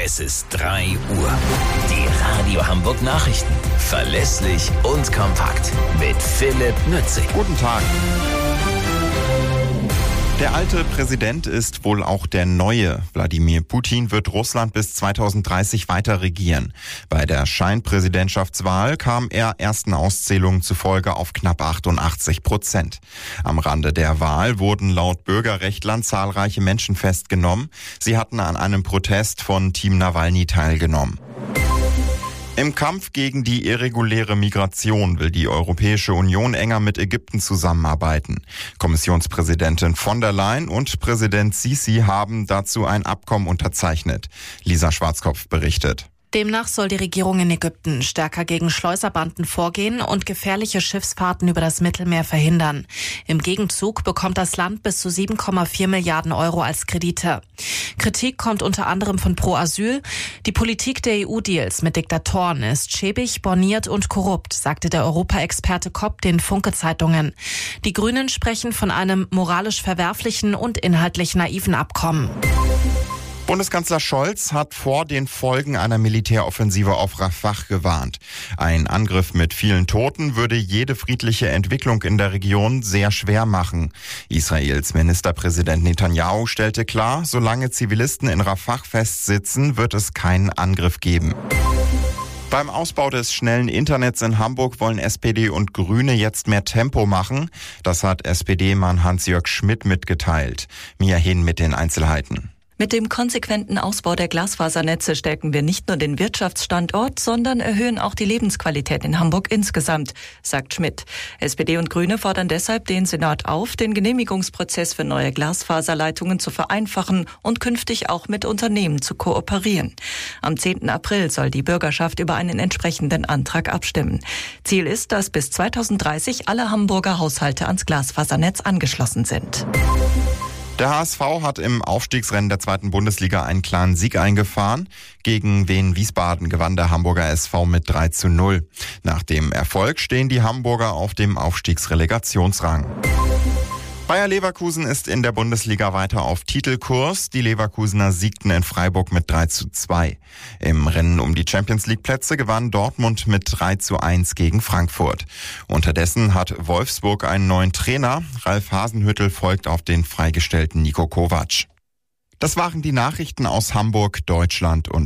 Es ist 3 Uhr. Die Radio Hamburg Nachrichten. Verlässlich und kompakt. Mit Philipp Nützig. Guten Tag. Der alte Präsident ist wohl auch der neue. Wladimir Putin wird Russland bis 2030 weiter regieren. Bei der Scheinpräsidentschaftswahl kam er ersten Auszählungen zufolge auf knapp 88%. Am Rande der Wahl wurden laut Bürgerrechtlern zahlreiche Menschen festgenommen. Sie hatten an einem Protest von Team Nawalny teilgenommen. Im Kampf gegen die irreguläre Migration will die Europäische Union enger mit Ägypten zusammenarbeiten. Kommissionspräsidentin von der Leyen und Präsident Sisi haben dazu ein Abkommen unterzeichnet. Lisa Schwarzkopf berichtet. Demnach soll die Regierung in Ägypten stärker gegen Schleuserbanden vorgehen und gefährliche Schiffsfahrten über das Mittelmeer verhindern. Im Gegenzug bekommt das Land bis zu 7,4 Milliarden Euro als Kredite. Kritik kommt unter anderem von Pro Asyl. Die Politik der EU-Deals mit Diktatoren ist schäbig, borniert und korrupt, sagte der Europaexperte Kopp den Funke-Zeitungen. Die Grünen sprechen von einem moralisch verwerflichen und inhaltlich naiven Abkommen. Bundeskanzler Scholz hat vor den Folgen einer Militäroffensive auf Rafah gewarnt. Ein Angriff mit vielen Toten würde jede friedliche Entwicklung in der Region sehr schwer machen. Israels Ministerpräsident Netanyahu stellte klar, solange Zivilisten in Rafah festsitzen, wird es keinen Angriff geben. Beim Ausbau des schnellen Internets in Hamburg wollen SPD und Grüne jetzt mehr Tempo machen. Das hat SPD-Mann Hans-Jörg Schmidt mitgeteilt. Mia Hehn mit den Einzelheiten. Mit dem konsequenten Ausbau der Glasfasernetze stärken wir nicht nur den Wirtschaftsstandort, sondern erhöhen auch die Lebensqualität in Hamburg insgesamt, sagt Schmidt. SPD und Grüne fordern deshalb den Senat auf, den Genehmigungsprozess für neue Glasfaserleitungen zu vereinfachen und künftig auch mit Unternehmen zu kooperieren. Am 10. April soll die Bürgerschaft über einen entsprechenden Antrag abstimmen. Ziel ist, dass bis 2030 alle Hamburger Haushalte ans Glasfasernetz angeschlossen sind. Der HSV hat im Aufstiegsrennen der 2. Bundesliga einen klaren Sieg eingefahren. Gegen Wien Wiesbaden gewann der Hamburger SV mit 3:0. Nach dem Erfolg stehen die Hamburger auf dem Aufstiegsrelegationsrang. Bayer Leverkusen ist in der Bundesliga weiter auf Titelkurs. Die Leverkusener siegten in Freiburg mit 3:2. Im Rennen um die Champions-League-Plätze gewann Dortmund mit 3:1 gegen Frankfurt. Unterdessen hat Wolfsburg einen neuen Trainer. Ralf Hasenhüttl folgt auf den freigestellten Niko Kovac. Das waren die Nachrichten aus Hamburg, Deutschland und